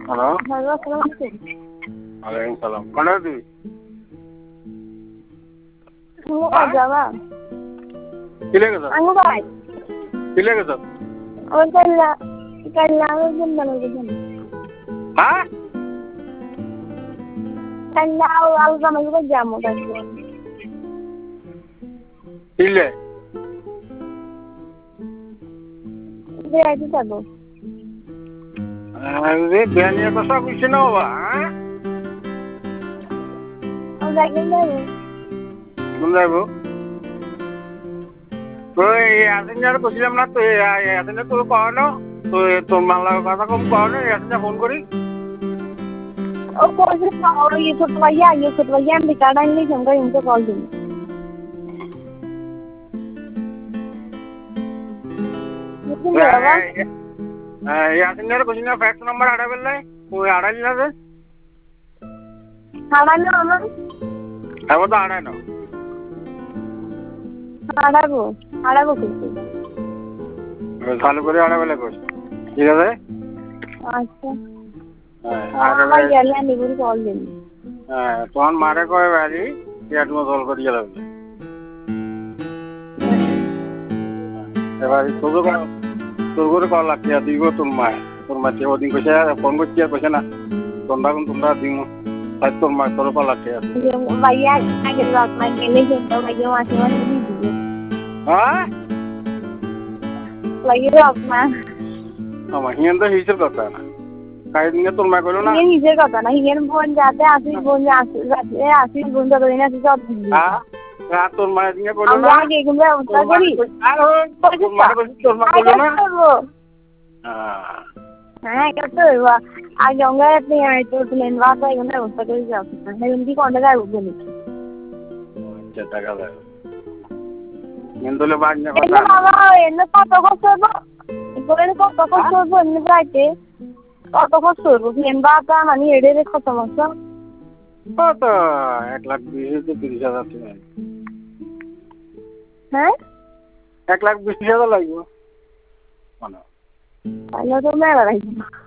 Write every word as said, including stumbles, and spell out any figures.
Hello hello আসসালামু আলাইকুম। ওয়ালাইকুম সালাম কোন তুই ও বাবা কি লেগে যাও আঙ্গু ভাই কি লেগে যাও ওই কাল্লা কাল্লা ওই জন্য বলছেন হ্যাঁ কাল্লা আলু জামাই করে যাবো তাইলে ইলে বেড়াইতে যাবো আরে বেনিয়া কথা কইছ না বাবা হ্যাঁ ও যাইকেন যাবো কোন যাইবো তুই আসেন কইছিলাম না তুই আসেন তোর কওনো তুই তোর মালার কথা কম কওনো আসেন ফোন করি ও কইছে ওই ছোট ভাইয়া ইয়ে ছোট ভাইয়া আমি কার্ড আনলে সঙ্গে ইনকে কল দিন বুঝলেন বাবা আসেন কইছিলাম ফ্যাক্স নাম্বার আড়া বেলাই তুই আড়াই না রে হারানো আমার এবার তো আড়াই না হারাবো হারাবো কিন্তু চালু করে আড়া বেলা কইছ ঠিক আছে আচ্ছা আমার গেলে আমি বলি কল দিন হ্যাঁ তোমার মারে কয় বাড়ি পেট মো জল করিয়ে লাগবে এবার তোর তোর করে কল লাগছে দিব তোর মা তোর মা যে ওদিন কইছে ফোন করছি আর কইছে না তোমরা কোন তোমরা দিন তাই তোর মা তোর কল লাগছে ভাইয়া আগে রাত না গেলে কিন্তু ভাইয়া মাসে মাসে দিয়ে দিবে হ্যাঁ লাগে রাত না আমার হিয়ান তো হিসের কথা না কাই দিন তোর মা কইলো না হিয়ান হিসের কথা না হিয়ান বোন যাতে আসি বোন আসি যাতে আসি বোন যাতে দিন আসি সব দিবি হ্যাঁ রাত তোর মা দিন কইলো না আমরা আগে কিন্তু ব্যবস্থা করি আর তোর মা কইছে তোর মা কইলো না হ্যাঁ হ্যাঁ কত আগে আমরা আপনি তো প্লেন বাস আগে কিন্তু ব্যবস্থা করে যাও না এমনি কোনটা যাবো বলি আচ্ছা টাকা দাও কিন্তু লে বাদ না এনে বাবা এনে কত কষ্ট হবো এবারে কত কষ্ট হবো এমনি যাইতে কত কষ্ট হবো প্লেন বাসা মানে এড়ে রে কত মাস কত এক লাখ বিশ হাজার তিরিশ হাজার টাকা হ্যাঁ এক লাখ বিশ হাজার লাগবে তাহলে তো মেলা লাগবে